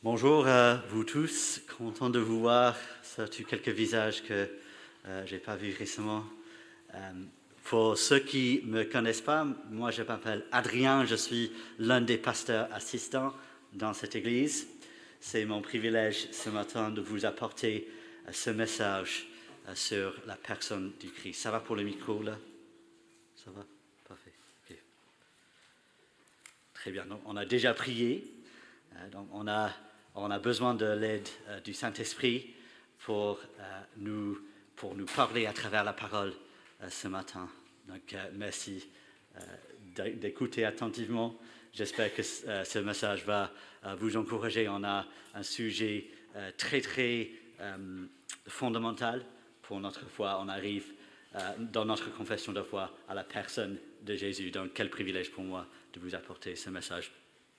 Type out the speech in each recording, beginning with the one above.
Bonjour à vous tous, content de vous voir, surtout quelques visages que je n'ai pas vus récemment. Pour ceux qui ne me connaissent pas, moi je m'appelle Adrien, je suis l'un des pasteurs assistants dans cette église. C'est mon privilège ce matin de vous apporter ce message sur la personne du Christ. Ça va pour le micro là? Ça va? Parfait. Okay. Très bien, donc, on a déjà prié, donc on a besoin de l'aide du Saint-Esprit pour nous parler à travers la parole ce matin. Donc, merci d'écouter attentivement. J'espère que ce message va vous encourager. On a un sujet très, très fondamental pour notre foi. On arrive dans notre confession de foi à la personne de Jésus. Donc, quel privilège pour moi de vous apporter ce message.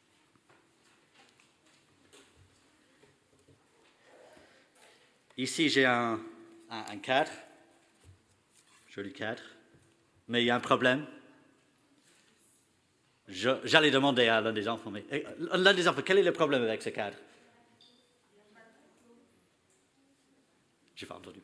Ici, j'ai un cadre, joli cadre, mais il y a un problème. J'allais demander à l'un des enfants, quel est le problème avec ce cadre? Je n'ai pas entendu.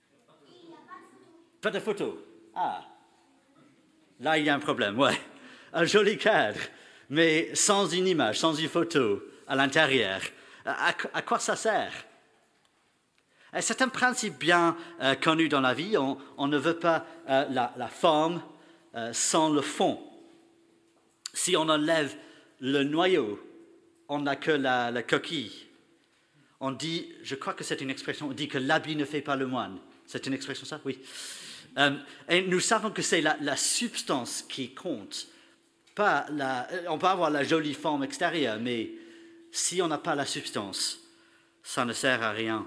Pas de photo. Ah, là, il y a un problème, ouais. Un joli cadre, mais sans une image, sans une photo à l'intérieur. À quoi ça sert? C'est un principe bien connu dans la vie. On ne veut pas la forme sans le fond. Si on enlève le noyau, on n'a que la coquille. On dit, je crois que c'est une expression, on dit que l'habit ne fait pas le moine. C'est une expression ça? Oui. Et nous savons que c'est la substance qui compte. On peut avoir la jolie forme extérieure, mais si on n'a pas la substance, ça ne sert à rien.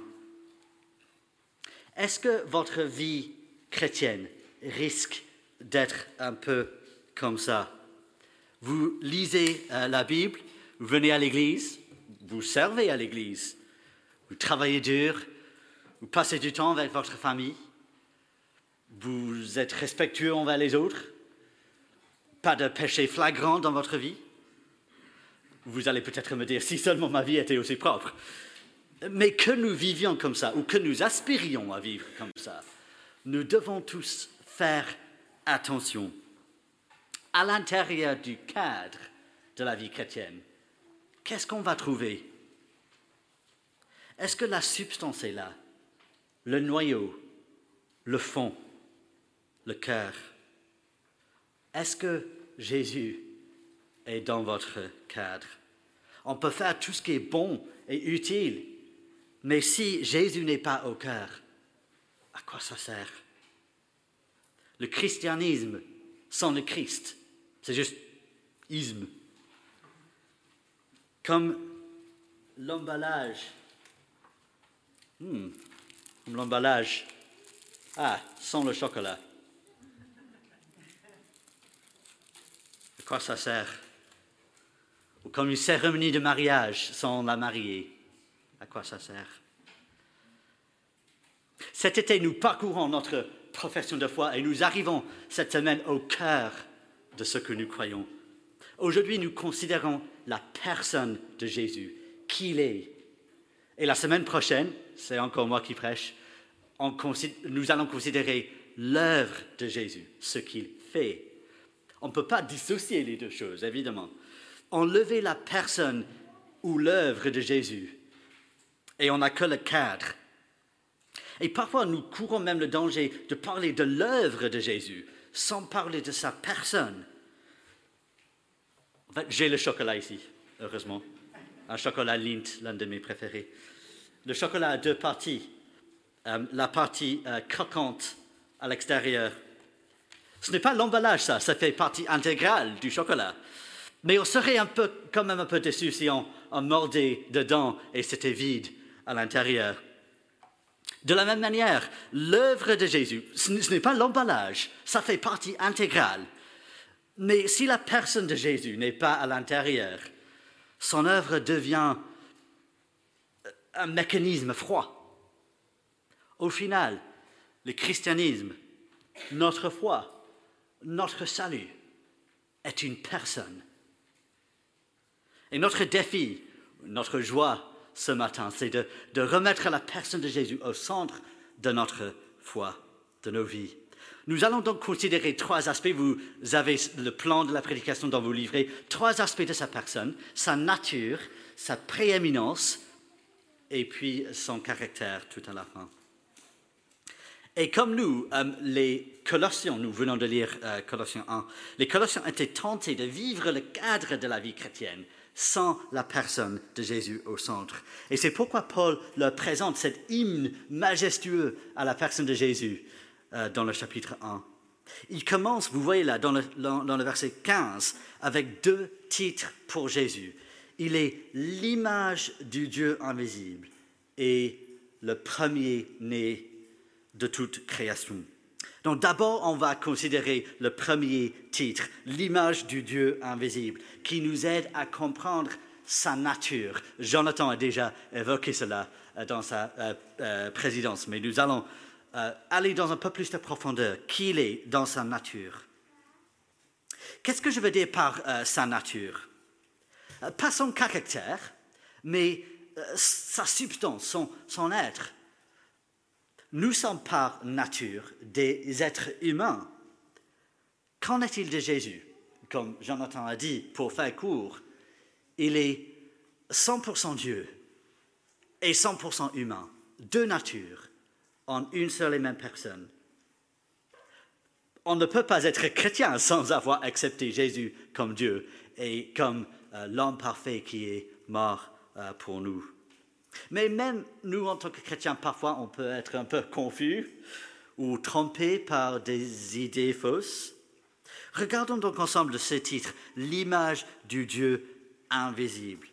Est-ce que votre vie chrétienne risque d'être un peu comme ça? Vous lisez la Bible, vous venez à l'église, vous servez à l'église, vous travaillez dur, vous passez du temps avec votre famille, vous êtes respectueux envers les autres, pas de péché flagrant dans votre vie. Vous allez peut-être me dire, si seulement ma vie était aussi propre. Mais que nous vivions comme ça, ou que nous aspirions à vivre comme ça, nous devons tous faire attention. À l'intérieur du cadre de la vie chrétienne, qu'est-ce qu'on va trouver? Est-ce que la substance est là? Le noyau, le fond, le cœur? Est-ce que Jésus est dans votre cadre? On peut faire tout ce qui est bon et utile, mais si Jésus n'est pas au cœur, à quoi ça sert? Le christianisme sans le Christ, c'est juste isme. Comme l'emballage. Comme l'emballage. Sans le chocolat. À quoi ça sert? Ou comme une cérémonie de mariage sans la mariée. À quoi ça sert? Cet été, nous parcourons notre profession de foi et nous arrivons cette semaine au cœur de ce que nous croyons. Aujourd'hui, nous considérons la personne de Jésus, qui il est. Et la semaine prochaine, c'est encore moi qui prêche, nous allons considérer l'œuvre de Jésus, ce qu'il fait. On ne peut pas dissocier les deux choses, évidemment. Enlever la personne ou l'œuvre de Jésus, et on n'a que le cadre. Et parfois, nous courons même le danger de parler de l'œuvre de Jésus, sans parler de sa personne. En fait, j'ai le chocolat ici, heureusement. Un chocolat Lindt, l'un de mes préférés. Le chocolat a deux parties. La partie croquante à l'extérieur. Ce n'est pas l'emballage, ça fait partie intégrale du chocolat. Mais on serait quand même un peu déçu si on mordait dedans et c'était vide à l'intérieur. De la même manière, l'œuvre de Jésus, ce n'est pas l'emballage, ça fait partie intégrale. Mais si la personne de Jésus n'est pas à l'intérieur, son œuvre devient un mécanisme froid. Au final, le christianisme, notre foi, notre salut est une personne. Et notre défi, notre joie, ce matin, c'est de remettre la personne de Jésus au centre de notre foi, de nos vies. Nous allons donc considérer 3 aspects. Vous avez le plan de la prédication dans vos livrets. 3 aspects de sa personne, sa nature, sa prééminence et puis son caractère tout à la fin. Et comme nous, les Colossiens, nous venons de lire Colossiens 1, les Colossiens étaient tentés de vivre le cadre de la vie chrétienne sans la personne de Jésus au centre. Et c'est pourquoi Paul leur présente cet hymne majestueux à la personne de Jésus dans le chapitre 1. Il commence, vous voyez là, dans le verset 15, avec 2 titres pour Jésus. Il est l'image du Dieu invisible et le premier-né de toute création. Donc d'abord, on va considérer le premier titre, l'image du Dieu invisible, qui nous aide à comprendre sa nature. Jonathan a déjà évoqué cela dans sa présidence, mais nous allons aller dans un peu plus de profondeur, qui il est dans sa nature. Qu'est-ce que je veux dire par sa nature? Pas son caractère, mais sa substance, son être. Nous sommes par nature des êtres humains. Qu'en est-il de Jésus? Comme Jonathan a dit, pour faire court, il est 100% Dieu et 100% humain, 2 natures, en une seule et même personne. On ne peut pas être chrétien sans avoir accepté Jésus comme Dieu et comme l'homme parfait qui est mort pour nous. Mais même nous, en tant que chrétiens, parfois, on peut être un peu confus ou trompés par des idées fausses. Regardons donc ensemble ce titre, l'image du Dieu invisible.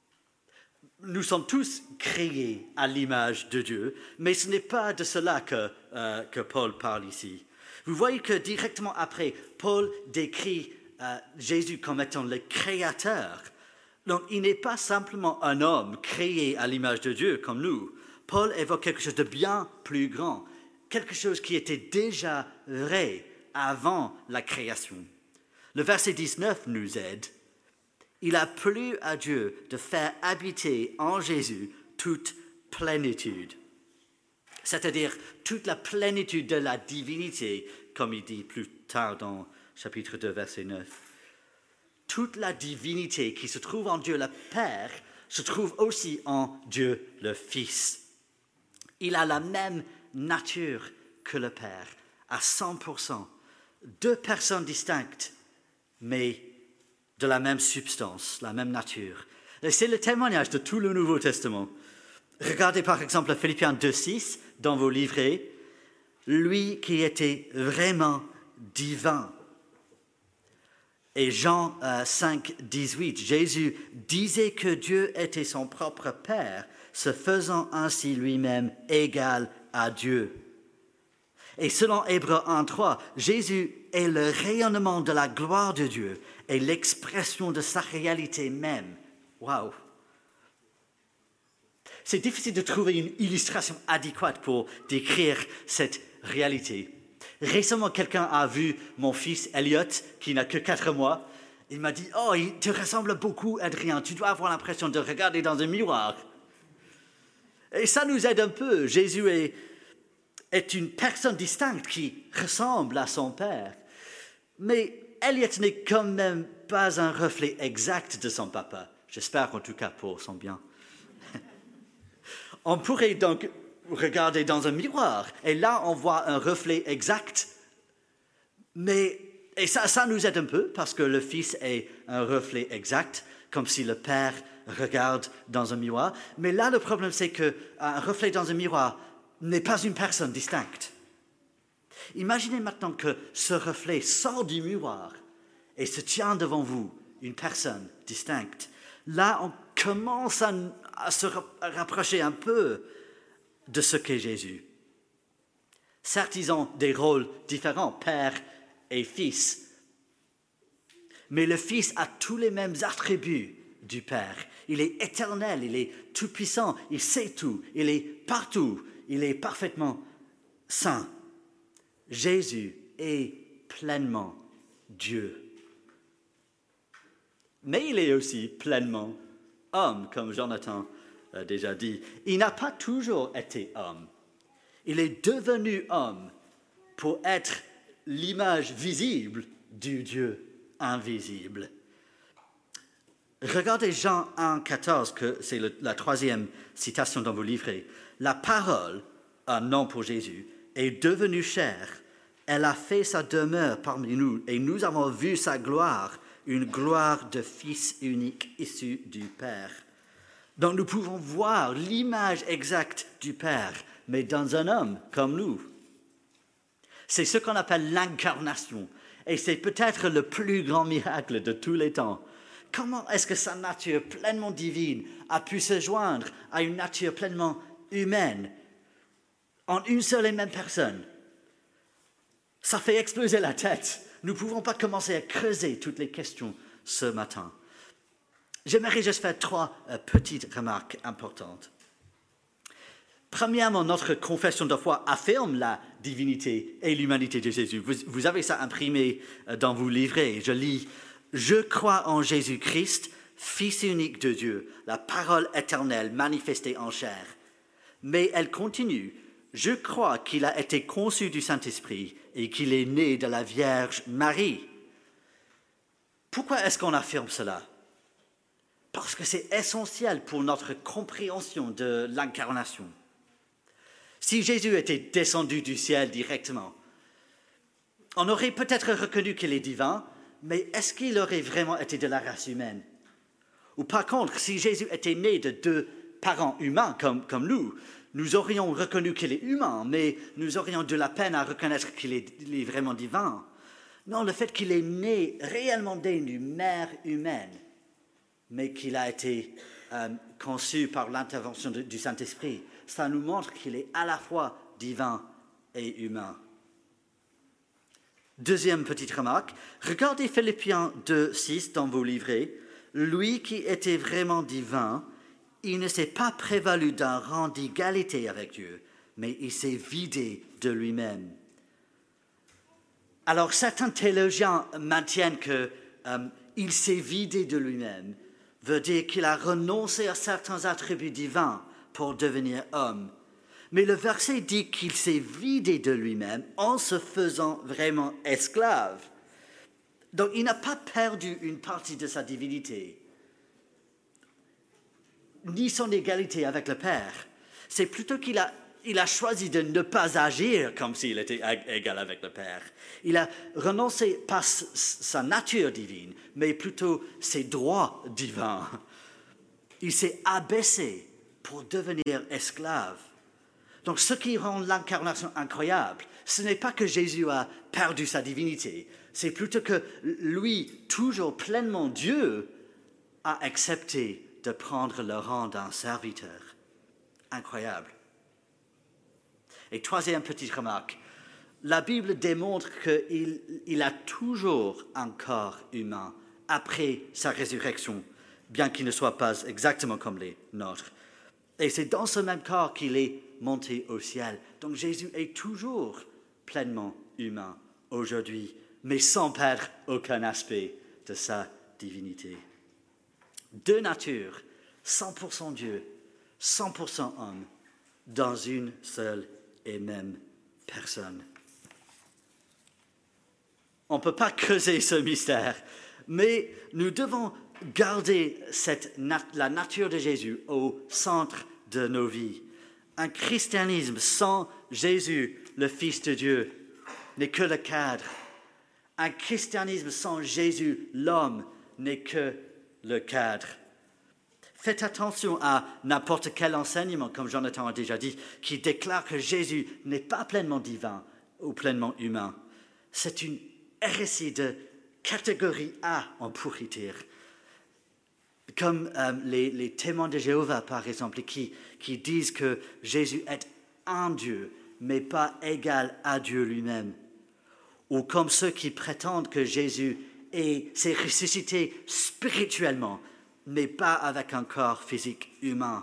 Nous sommes tous créés à l'image de Dieu, mais ce n'est pas de cela que Paul parle ici. Vous voyez que directement après, Paul décrit Jésus comme étant le créateur. Donc, il n'est pas simplement un homme créé à l'image de Dieu comme nous. Paul évoque quelque chose de bien plus grand, quelque chose qui était déjà vrai avant la création. Le verset 19 nous aide. Il a plu à Dieu de faire habiter en Jésus toute plénitude, c'est-à-dire toute la plénitude de la divinité, comme il dit plus tard dans chapitre 2, verset 9. Toute la divinité qui se trouve en Dieu le Père se trouve aussi en Dieu le Fils. Il a la même nature que le Père, à 100%. 2 personnes distinctes, mais de la même substance, la même nature. Et c'est le témoignage de tout le Nouveau Testament. Regardez par exemple Philippiens 2,6 dans vos livrets. Lui qui était vraiment divin. Et Jean 5, 18, Jésus disait que Dieu était son propre Père, se faisant ainsi lui-même égal à Dieu. Et selon Hébreux 1, 3, Jésus est le rayonnement de la gloire de Dieu et l'expression de sa réalité même. Waouh! C'est difficile de trouver une illustration adéquate pour décrire cette réalité. Récemment, quelqu'un a vu mon fils Elliot, qui n'a que 4 mois. Il m'a dit « Oh, il te ressemble beaucoup, Adrien. Tu dois avoir l'impression de regarder dans un miroir. » Et ça nous aide un peu. Jésus est une personne distincte qui ressemble à son Père. Mais Elliot n'est quand même pas un reflet exact de son papa. J'espère en tout cas pour son bien. On pourrait donc regarder dans un miroir et là on voit un reflet exact. Et ça nous aide un peu parce que le Fils est un reflet exact, comme si le Père regarde dans un miroir. Mais là le problème c'est qu'un reflet dans un miroir n'est pas une personne distincte. Imaginez maintenant que ce reflet sort du miroir et se tient devant vous, une personne distincte. Là, on commence à se rapprocher un peu de ce qu'est Jésus. Certes, ils ont des rôles différents, Père et Fils. Mais le Fils a tous les mêmes attributs du Père. Il est éternel, il est tout-puissant, il sait tout, il est partout, il est parfaitement saint. Jésus est pleinement Dieu. Mais il est aussi pleinement homme, comme Jonathan déjà dit. Il n'a pas toujours été homme. Il est devenu homme pour être l'image visible du Dieu invisible. Regardez Jean 1,14, que c'est la troisième citation dans vos livrets. La parole, un nom pour Jésus, est devenue chair. Elle a fait sa demeure parmi nous et nous avons vu sa gloire, une gloire de Fils unique issu du Père. Donc nous pouvons voir l'image exacte du Père, mais dans un homme comme nous. C'est ce qu'on appelle l'incarnation. Et c'est peut-être le plus grand miracle de tous les temps. Comment est-ce que sa nature pleinement divine a pu se joindre à une nature pleinement humaine en une seule et même personne? Ça fait exploser la tête. Nous ne pouvons pas commencer à creuser toutes les questions ce matin. J'aimerais juste faire 3 petites remarques importantes. Premièrement, notre confession de foi affirme la divinité et l'humanité de Jésus. Vous avez ça imprimé dans vos livrets. Je lis « Je crois en Jésus-Christ, Fils unique de Dieu, la parole éternelle manifestée en chair. » Mais elle continue « Je crois qu'il a été conçu du Saint-Esprit et qu'il est né de la Vierge Marie. » Pourquoi est-ce qu'on affirme cela? Parce que c'est essentiel pour notre compréhension de l'incarnation. Si Jésus était descendu du ciel directement, on aurait peut-être reconnu qu'il est divin, mais est-ce qu'il aurait vraiment été de la race humaine? Ou par contre, si Jésus était né de 2 parents humains comme nous aurions reconnu qu'il est humain, mais nous aurions de la peine à reconnaître qu'il est vraiment divin. Non, le fait qu'il est né réellement d'une mère humaine, mais qu'il a été conçu par l'intervention du Saint-Esprit, ça nous montre qu'il est à la fois divin et humain. Deuxième petite remarque, regardez Philippiens 2,6 dans vos livrets. Lui qui était vraiment divin, il ne s'est pas prévalu d'un rang d'égalité avec Dieu, mais il s'est vidé de lui-même. Alors certains théologiens maintiennent qu'il s'est vidé de lui-même, veut dire qu'il a renoncé à certains attributs divins pour devenir homme. Mais le verset dit qu'il s'est vidé de lui-même en se faisant vraiment esclave. Donc il n'a pas perdu une partie de sa divinité, ni son égalité avec le Père. C'est plutôt qu'il a choisi de ne pas agir comme s'il était égal avec le Père. Il a renoncé pas sa nature divine, mais plutôt ses droits divins. Il s'est abaissé pour devenir esclave. Donc ce qui rend l'incarnation incroyable, ce n'est pas que Jésus a perdu sa divinité, c'est plutôt que lui, toujours pleinement Dieu, a accepté de prendre le rang d'un serviteur. Incroyable. Et troisième petite remarque, la Bible démontre qu'il a toujours un corps humain après sa résurrection, bien qu'il ne soit pas exactement comme les nôtres. Et c'est dans ce même corps qu'il est monté au ciel. Donc Jésus est toujours pleinement humain aujourd'hui, mais sans perdre aucun aspect de sa divinité. 2 natures, 100% Dieu, 100% homme, dans une seule et même personne. On ne peut pas creuser ce mystère, mais nous devons garder la nature de Jésus au centre de nos vies. Un christianisme sans Jésus, le Fils de Dieu, n'est que le cadre. Un christianisme sans Jésus, l'homme, n'est que le cadre. Faites attention à n'importe quel enseignement, comme Jonathan a déjà dit, qui déclare que Jésus n'est pas pleinement divin ou pleinement humain. C'est une hérésie de catégorie A, on pourrait dire. Comme les témoins de Jéhovah, par exemple, qui disent que Jésus est un Dieu, mais pas égal à Dieu lui-même. Ou comme ceux qui prétendent que Jésus s'est ressuscité spirituellement, mais pas avec un corps physique humain.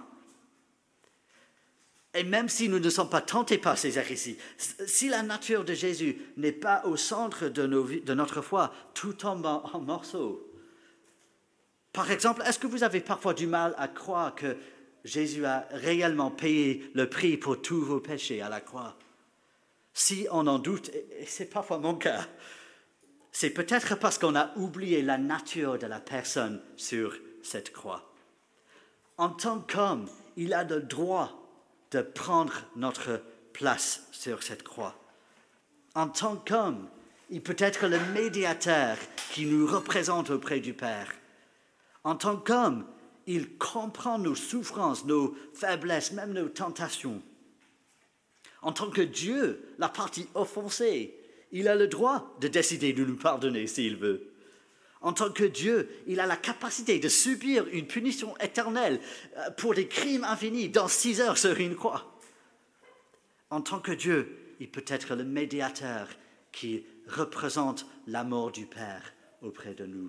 Et même si nous ne sommes pas tentés par ces hérésies, si la nature de Jésus n'est pas au centre de notre foi, tout tombe en morceaux. Par exemple, est-ce que vous avez parfois du mal à croire que Jésus a réellement payé le prix pour tous vos péchés à la croix. Si on en doute, et c'est parfois mon cas, c'est peut-être parce qu'on a oublié la nature de la personne sur cette croix. En tant qu'homme, il a le droit de prendre notre place sur cette croix. En tant qu'homme, il peut être le médiateur qui nous représente auprès du Père. En tant qu'homme, il comprend nos souffrances, nos faiblesses, même nos tentations. En tant que Dieu, la partie offensée, il a le droit de décider de nous pardonner s'il veut. En tant que Dieu, il a la capacité de subir une punition éternelle pour des crimes infinis dans 6 heures sur une croix. En tant que Dieu, il peut être le médiateur qui représente la mort du Père auprès de nous.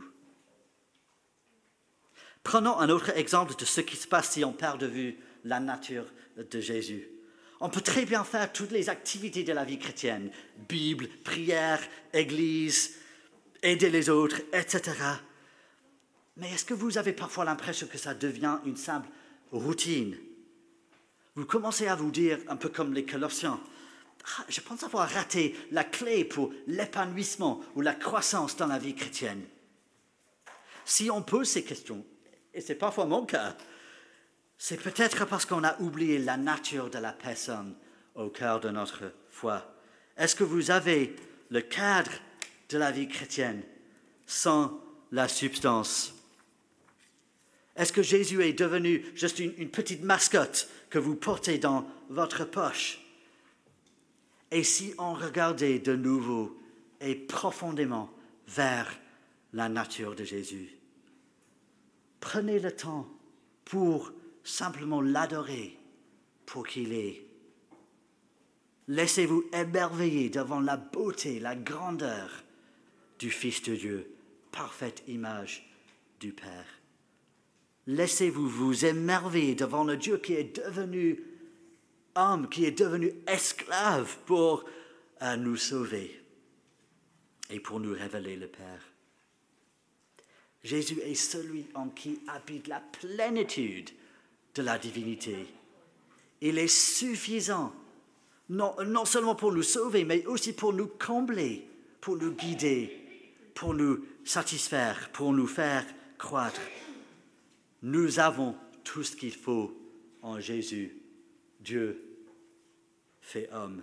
Prenons un autre exemple de ce qui se passe si on perd de vue la nature de Jésus. On peut très bien faire toutes les activités de la vie chrétienne, Bible, prière, église, aider les autres, etc. Mais est-ce que vous avez parfois l'impression que ça devient une simple routine? Vous commencez à vous dire, un peu comme les Colossiens, « Je pense avoir raté la clé pour l'épanouissement ou la croissance dans la vie chrétienne. » Si on pose ces questions, et c'est parfois mon cas, c'est peut-être parce qu'on a oublié la nature de la personne au cœur de notre foi. Est-ce que vous avez le cadre de la vie chrétienne sans la substance? Est-ce que Jésus est devenu juste une petite mascotte que vous portez dans votre poche? Et si on regardait de nouveau et profondément vers la nature de Jésus? Prenez le temps pour simplement l'adorer pour qu'il est. Laissez-vous émerveiller devant la beauté, la grandeur du Fils de Dieu, parfaite image du Père. Laissez-vous vous émerveiller devant le Dieu qui est devenu homme, qui est devenu esclave pour nous sauver et pour nous révéler le Père. Jésus est celui en qui habite la plénitude de la divinité. Il est suffisant, non seulement pour nous sauver, mais aussi pour nous combler, pour nous guider, pour nous satisfaire, pour nous faire croître. Nous avons tout ce qu'il faut en Jésus, Dieu fait homme.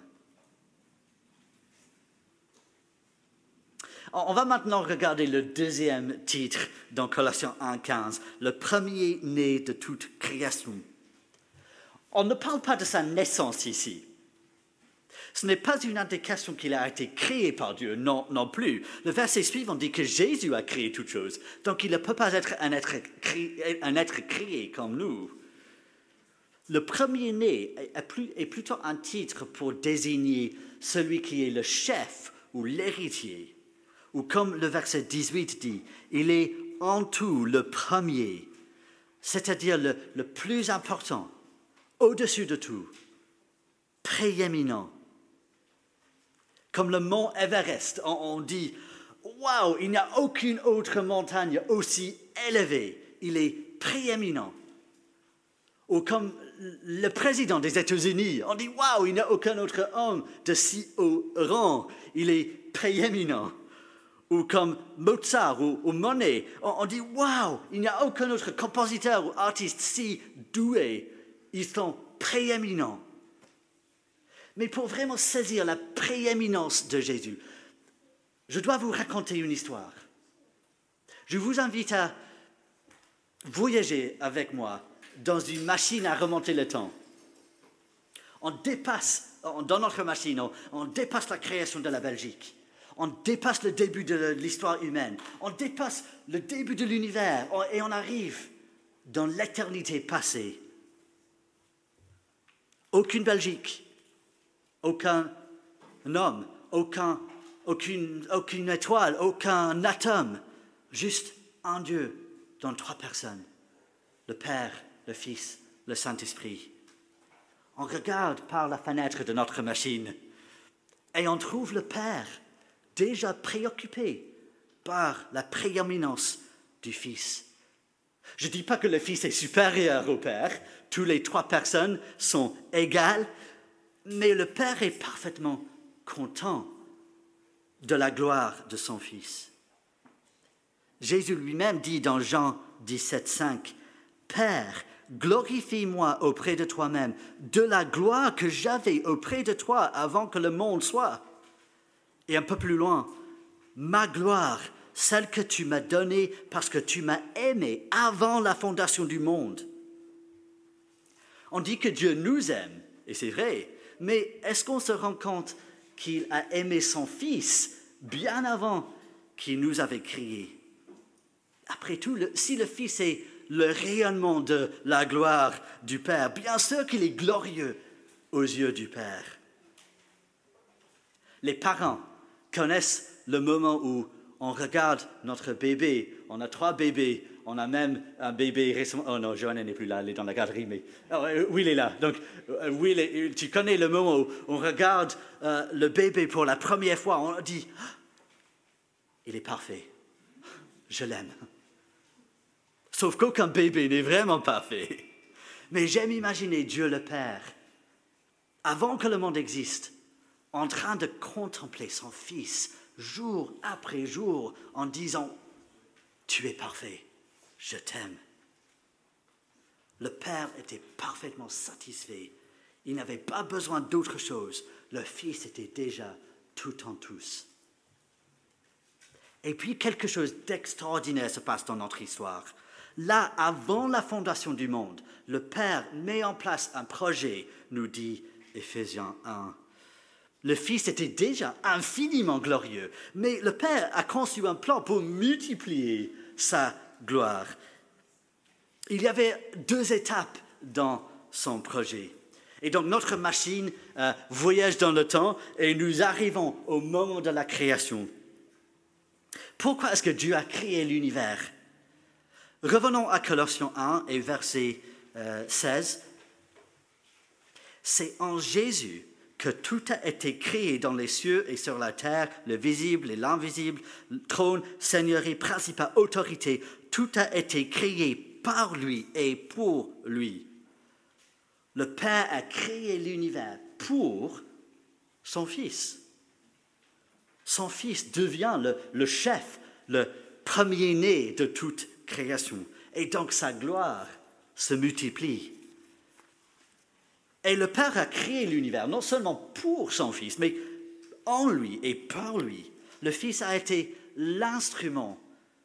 On va maintenant regarder le deuxième titre dans Colossiens 1,15, le premier-né de toute création. On ne parle pas de sa naissance ici. Ce n'est pas une indication qu'il a été créé par Dieu, non plus. Le verset suivant dit que Jésus a créé toutes choses, donc il ne peut pas être un être créé comme nous. Le premier-né est plutôt un titre pour désigner celui qui est le chef ou l'héritier. Ou comme le verset 18 dit, il est en tout le premier, c'est-à-dire le plus important, au-dessus de tout, prééminent. Comme le mont Everest, on dit « Waouh, il n'y a aucune autre montagne aussi élevée, il est prééminent. » Ou comme le président des États-Unis, on dit « Waouh, il n'y a aucun autre homme de si haut rang, il est prééminent. » Ou comme Mozart ou Monet, on dit « Waouh, il n'y a aucun autre compositeur ou artiste si doué, ils sont prééminents. » Mais pour vraiment saisir la prééminence de Jésus, je dois vous raconter une histoire. Je vous invite à voyager avec moi dans une machine à remonter le temps. Dans notre machine, on dépasse la création de la Belgique. On dépasse le début de l'histoire humaine. On dépasse le début de l'univers et on arrive dans l'éternité passée. Aucune Belgique, aucun homme, aucune étoile, aucun atome, juste un Dieu dans 3 personnes, le Père, le Fils, le Saint-Esprit. On regarde par la fenêtre de notre machine et on trouve le Père déjà préoccupé par la prééminence du Fils. Je ne dis pas que le Fils est supérieur au Père, toutes les trois personnes sont égales, mais le Père est parfaitement content de la gloire de son Fils. Jésus lui-même dit dans Jean 17,5, « Père, glorifie-moi auprès de toi-même, de la gloire que j'avais auprès de toi avant que le monde soit. » Et un peu plus loin, « Ma gloire, celle que tu m'as donnée parce que tu m'as aimé avant la fondation du monde. » On dit que Dieu nous aime, et c'est vrai, mais est-ce qu'on se rend compte qu'il a aimé son Fils bien avant qu'il nous avait créés? Après tout, si le Fils est le rayonnement de la gloire du Père, bien sûr qu'il est glorieux aux yeux du Père. Les parents connaissent le moment où on regarde notre bébé. On a 3 bébés. On a même un bébé récemment. Oh non, Joanne n'est plus là, elle est dans la galerie, mais Will est là. Donc, Will, tu connais le moment où on regarde le bébé pour la première fois. On dit, il est parfait. Je l'aime. Sauf qu'aucun bébé n'est vraiment parfait. Mais j'aime imaginer Dieu le Père, avant que le monde existe, en train de contempler son Fils jour après jour en disant « Tu es parfait, je t'aime ». Le Père était parfaitement satisfait. Il n'avait pas besoin d'autre chose. Le Fils était déjà tout en tous. Et puis quelque chose d'extraordinaire se passe dans notre histoire. Là, avant la fondation du monde, le Père met en place un projet, nous dit Éphésiens 1. Le Fils était déjà infiniment glorieux, mais le Père a conçu un plan pour multiplier sa gloire. Il y avait 2 étapes dans son projet. Et donc notre machine voyage dans le temps et nous arrivons au moment de la création. Pourquoi est-ce que Dieu a créé l'univers? Revenons à Colossiens 1 et verset 16. C'est en Jésus que tout a été créé dans les cieux et sur la terre, le visible et l'invisible, trône, seigneurie, principat, autorité. Tout a été créé par lui et pour lui. Le Père a créé l'univers pour son Fils. Son Fils devient le chef, le premier-né de toute création. Et donc sa gloire se multiplie. Et le Père a créé l'univers, non seulement pour son Fils, mais en lui et par lui. Le Fils a été l'instrument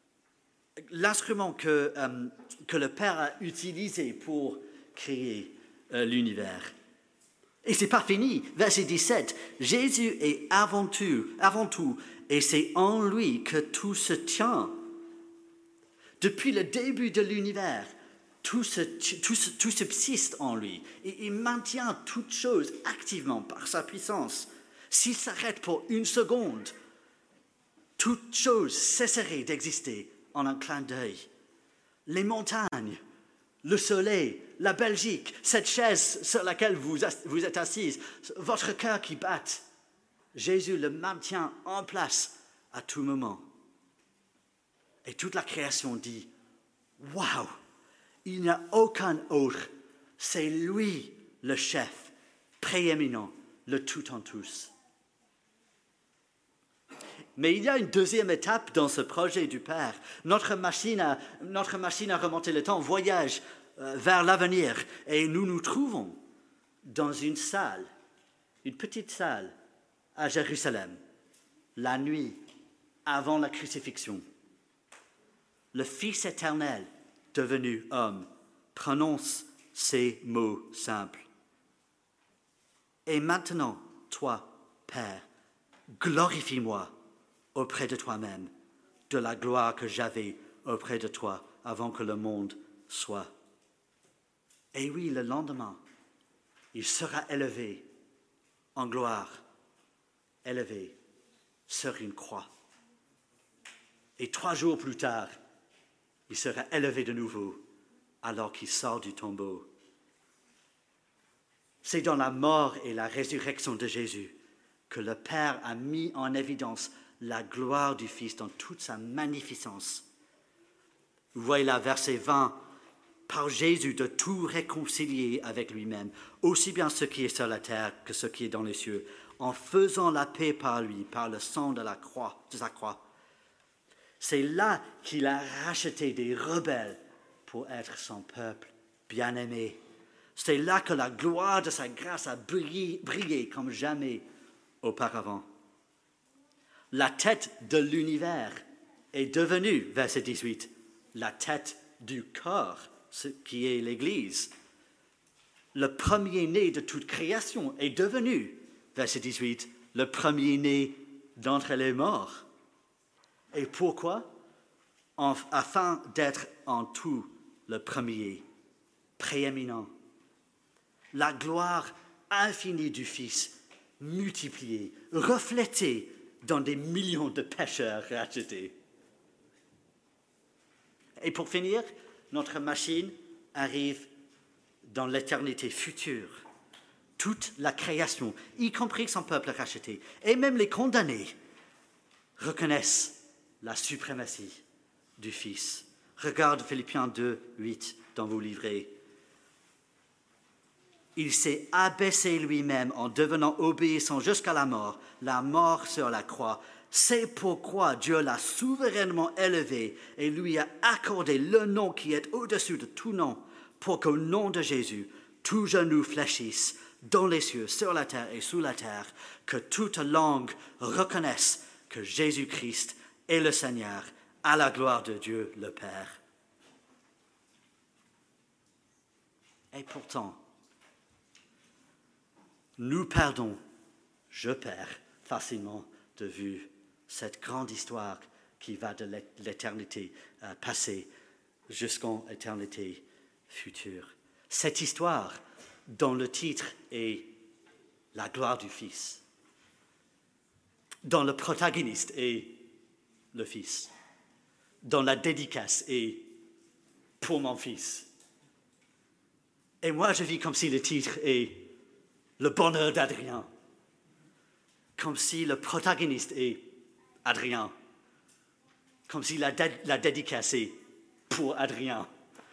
que le Père a utilisé pour créer l'univers. Et ce n'est pas fini. Verset 17, Jésus est avant tout, et c'est en lui que tout se tient. Depuis le début de l'univers, tout subsiste en lui. Et il maintient toute chose activement par sa puissance. S'il s'arrête pour une seconde, toute chose cesserait d'exister en un clin d'œil. Les montagnes, le soleil, la Belgique, cette chaise sur laquelle vous êtes assise, votre cœur qui bat, Jésus le maintient en place à tout moment. Et toute la création dit, « Waouh, il n'y a aucun autre, c'est lui le chef, prééminent, le tout en tous. » Mais il y a une deuxième étape dans ce projet du Père. Notre machine à remonter le temps voyage vers l'avenir et nous nous trouvons dans une salle, une petite salle à Jérusalem, la nuit avant la crucifixion. Le Fils éternel, devenu homme, prononce ces mots simples. Et maintenant, toi, Père, glorifie-moi auprès de toi-même, de la gloire que j'avais auprès de toi avant que le monde soit. Et oui, le lendemain, il sera élevé en gloire, élevé sur une croix. Et 3 jours plus tard, il sera élevé de nouveau alors qu'il sort du tombeau. C'est dans la mort et la résurrection de Jésus que le Père a mis en évidence la gloire du Fils dans toute sa magnificence. Vous voyez là, verset 20, par Jésus de tout réconcilier avec lui-même, aussi bien ce qui est sur la terre que ce qui est dans les cieux, en faisant la paix par lui, par le sang de sa croix. C'est là qu'il a racheté des rebelles pour être son peuple bien-aimé. C'est là que la gloire de sa grâce a brillé comme jamais auparavant. La tête de l'univers est devenue, verset 18, la tête du corps, ce qui est l'Église. Le premier-né de toute création est devenu, verset 18, le premier-né d'entre les morts. Et pourquoi? Afin d'être en tout le premier, prééminent. La gloire infinie du Fils, multipliée, reflétée dans des millions de pécheurs rachetés. Et pour finir, notre machine arrive dans l'éternité future. Toute la création, y compris son peuple racheté, et même les condamnés, reconnaissent la suprématie du Fils. Regarde Philippiens 2, 8 dans vos livrets. Il s'est abaissé lui-même en devenant obéissant jusqu'à la mort sur la croix. C'est pourquoi Dieu l'a souverainement élevé et lui a accordé le nom qui est au-dessus de tout nom, pour qu'au nom de Jésus, tout genou fléchisse dans les cieux, sur la terre et sous la terre, que toute langue reconnaisse que Jésus-Christ est le Seigneur, à la gloire de Dieu le Père. Et pourtant, nous perdons, je perds facilement de vue cette grande histoire qui va de l'éternité passée jusqu'en éternité future. Cette histoire dont le titre est la gloire du Fils, dont le protagoniste est le Fils, dont la dédicace est pour mon Fils. Et moi, je vis comme si le titre est le bonheur d'Adrien, comme si le protagoniste est Adrien, comme si la dédicace est pour Adrien.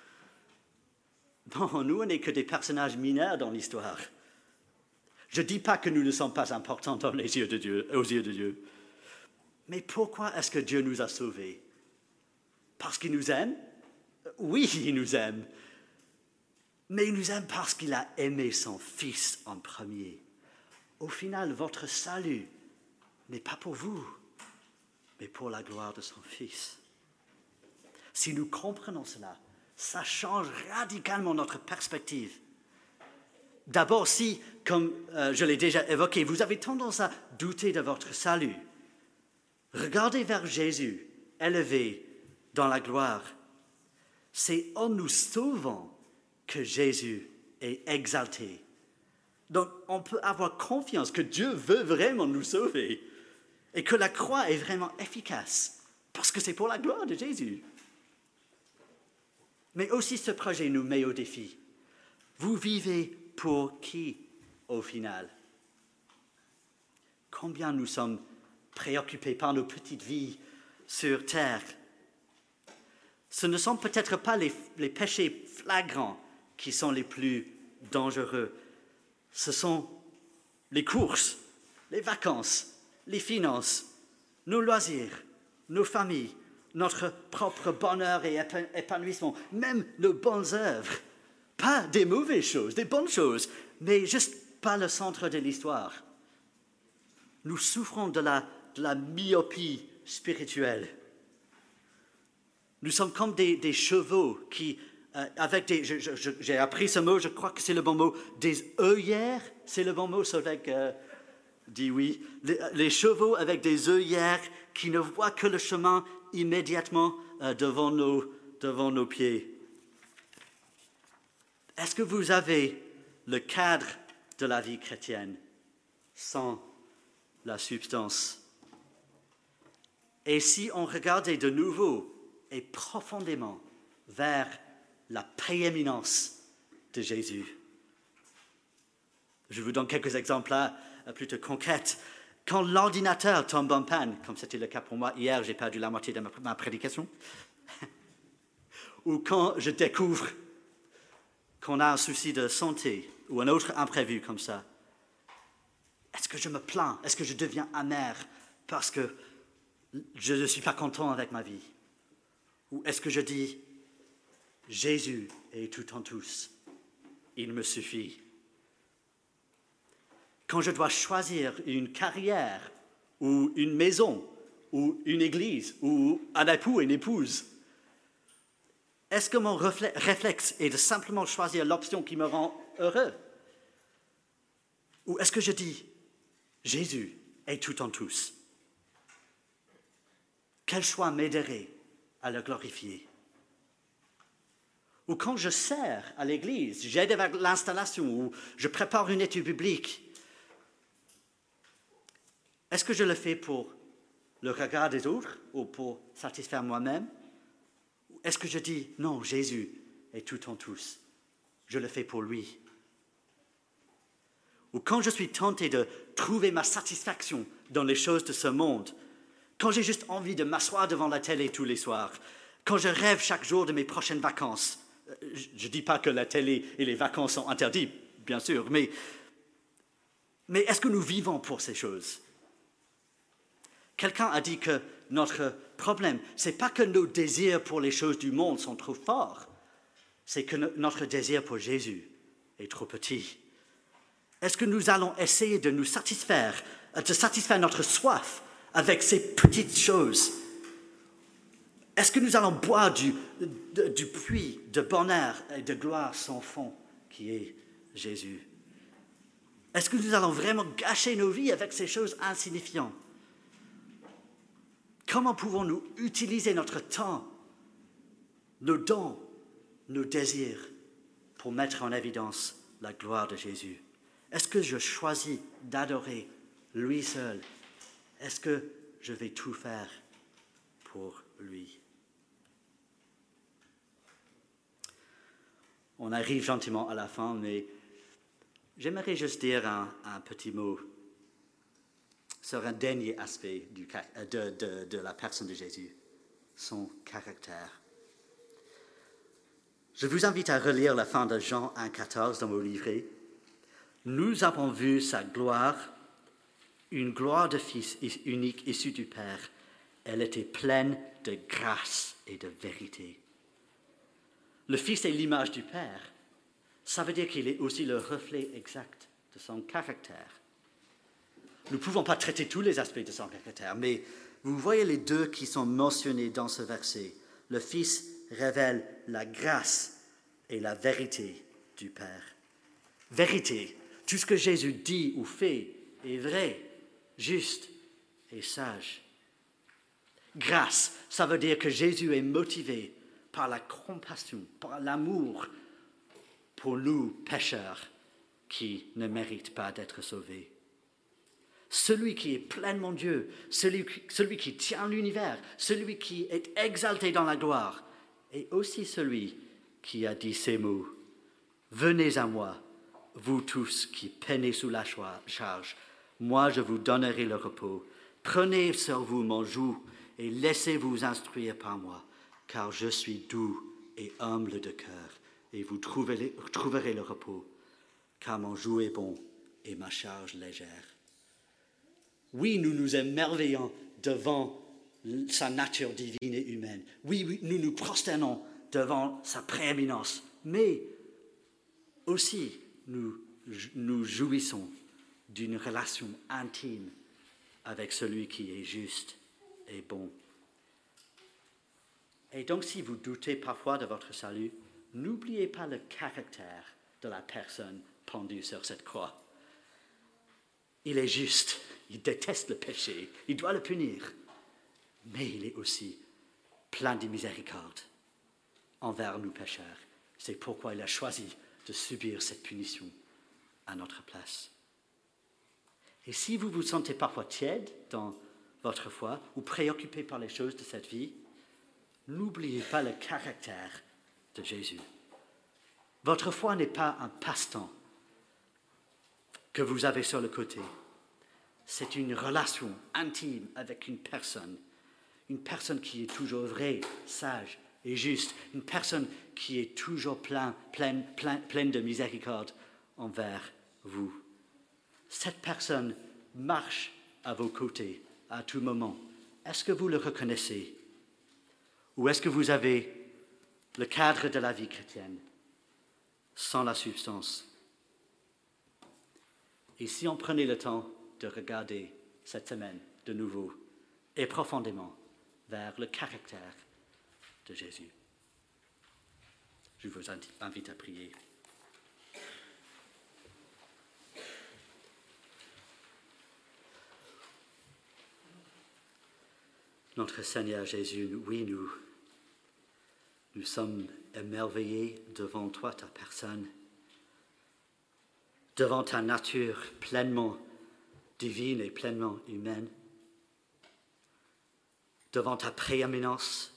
Non, nous, on n'est que des personnages mineurs dans l'histoire. Je ne dis pas que nous ne sommes pas importants dans les yeux de Dieu, aux yeux de Dieu. Mais pourquoi est-ce que Dieu nous a sauvés? Parce qu'il nous aime? Oui, il nous aime. Mais il nous aime parce qu'il a aimé son Fils en premier. Au final, votre salut n'est pas pour vous, mais pour la gloire de son Fils. Si nous comprenons cela, ça change radicalement notre perspective. D'abord, si, comme je l'ai déjà évoqué, vous avez tendance à douter de votre salut, regardez vers Jésus, élevé dans la gloire. C'est en nous sauvant que Jésus est exalté. Donc, on peut avoir confiance que Dieu veut vraiment nous sauver et que la croix est vraiment efficace parce que c'est pour la gloire de Jésus. Mais aussi, ce projet nous met au défi. Vous vivez pour qui, au final? Combien nous sommes préoccupés par nos petites vies sur terre? Ce ne sont peut-être pas les péchés flagrants qui sont les plus dangereux. Ce sont les courses, les vacances, les finances, nos loisirs, nos familles, notre propre bonheur et épanouissement, même nos bonnes œuvres. Pas des mauvaises choses, des bonnes choses, mais juste pas le centre de l'histoire. Nous souffrons de la myopie spirituelle. Nous sommes comme des chevaux qui, avec des... j'ai appris ce mot, je crois que c'est le bon mot, des œillères, c'est le bon mot, Solveig dit oui. Les chevaux avec des œillères qui ne voient que le chemin immédiatement devant nos pieds. Est-ce que vous avez le cadre de la vie chrétienne sans la substance? Et si on regardait de nouveau et profondément vers la prééminence de Jésus? Je vous donne quelques exemples là, plutôt concrets. Quand l'ordinateur tombe en panne, comme c'était le cas pour moi hier, j'ai perdu la moitié de ma prédication. ou quand je découvre qu'on a un souci de santé ou un autre imprévu comme ça, est-ce que je me plains? Est-ce que je deviens amer parce que je ne suis pas content avec ma vie? Ou est-ce que je dis, Jésus est tout en tous, il me suffit? Quand je dois choisir une carrière ou une maison ou une église ou un époux et une épouse, est-ce que mon réflexe est de simplement choisir l'option qui me rend heureux? Ou est-ce que je dis, Jésus est tout en tous? Quel choix m'aiderait à le glorifier? Ou quand je sers à l'église, j'aide avec l'installation ou je prépare une étude biblique, est-ce que je le fais pour le regard des autres ou pour satisfaire moi-même? Ou est-ce que je dis, non, Jésus est tout en tous, je le fais pour lui? Ou quand je suis tenté de trouver ma satisfaction dans les choses de ce monde, quand j'ai juste envie de m'asseoir devant la télé tous les soirs, quand je rêve chaque jour de mes prochaines vacances, je ne dis pas que la télé et les vacances sont interdits, bien sûr, mais est-ce que nous vivons pour ces choses? Quelqu'un a dit que notre problème, ce n'est pas que nos désirs pour les choses du monde sont trop forts, c'est que notre désir pour Jésus est trop petit. Est-ce que nous allons essayer de satisfaire notre soif avec ces petites choses? Est-ce que nous allons boire du puits de bonheur et de gloire sans fond qui est Jésus? Est-ce que nous allons vraiment gâcher nos vies avec ces choses insignifiantes? Comment pouvons-nous utiliser notre temps, nos dons, nos désirs pour mettre en évidence la gloire de Jésus? Est-ce que je choisis d'adorer lui seul? Est-ce que je vais tout faire pour lui? On arrive gentiment à la fin, mais j'aimerais juste dire un petit mot sur un dernier aspect de la personne de Jésus, son caractère. Je vous invite à relire la fin de Jean 1,14 dans vos livrets. Nous avons vu sa gloire, une gloire de Fils unique issu du Père. Elle était pleine de grâce et de vérité. Le Fils est l'image du Père. Ça veut dire qu'il est aussi le reflet exact de son caractère. Nous ne pouvons pas traiter tous les aspects de son caractère, mais vous voyez les deux qui sont mentionnés dans ce verset. Le Fils révèle la grâce et la vérité du Père. Vérité, tout ce que Jésus dit ou fait est vrai, juste et sage. Grâce, ça veut dire que Jésus est motivé par la compassion, par l'amour pour nous pécheurs qui ne méritent pas d'être sauvés. Celui qui est pleinement Dieu, celui qui tient l'univers, celui qui est exalté dans la gloire, est aussi celui qui a dit ces mots. « Venez à moi, vous tous qui peinez sous la charge, moi je vous donnerai le repos. Prenez sur vous mon joug et laissez-vous instruire par moi, car je suis doux et humble de cœur, et vous trouverez le repos, car mon joug est bon et ma charge légère. » Oui, nous nous émerveillons devant sa nature divine et humaine. Oui, nous nous prosternons devant sa prééminence, mais aussi nous jouissons d'une relation intime avec celui qui est juste et bon. Et donc, si vous doutez parfois de votre salut, n'oubliez pas le caractère de la personne pendue sur cette croix. Il est juste, il déteste le péché, il doit le punir, mais il est aussi plein de miséricorde envers nous pécheurs. C'est pourquoi il a choisi de subir cette punition à notre place. Et si vous vous sentez parfois tiède dans votre foi ou préoccupé par les choses de cette vie, n'oubliez pas le caractère de Jésus. Votre foi n'est pas un passe-temps que vous avez sur le côté. C'est une relation intime avec une personne qui est toujours vraie, sage et juste, une personne qui est toujours pleine de miséricorde envers vous. Cette personne marche à vos côtés à tout moment. Est-ce que vous le reconnaissez? Ou est-ce que vous avez le cadre de la vie chrétienne sans la substance? Et si on prenait le temps de regarder cette semaine de nouveau et profondément vers le caractère de Jésus? Je vous invite à prier. Notre Seigneur Jésus, oui, nous sommes émerveillés devant toi, ta personne, devant ta nature pleinement divine et pleinement humaine, devant ta prééminence,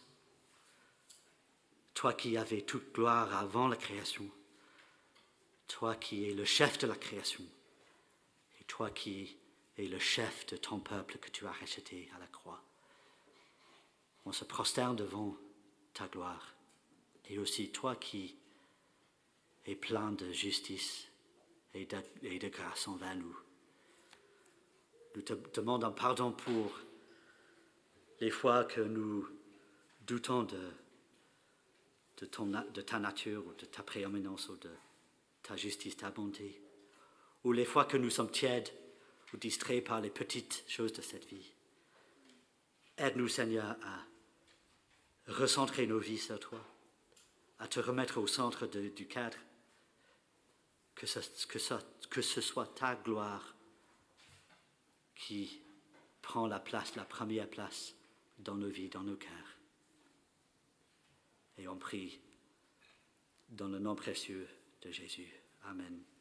toi qui avais toute gloire avant la création, toi qui es le chef de la création, et toi qui es le chef de ton peuple que tu as racheté à la croix. On se prosterne devant ta gloire, et aussi toi qui es plein de justice et de grâce envers nous. Nous te demandons pardon pour les fois que nous doutons de ta nature, ou de ta prééminence, ou de ta justice, ta bonté, ou les fois que nous sommes tièdes ou distraits par les petites choses de cette vie. Aide-nous, Seigneur, à recentrer nos vies sur toi, à te remettre au centre du cadre, que ce soit ta gloire qui prend la première place dans nos vies, dans nos cœurs. Et on prie dans le nom précieux de Jésus. Amen.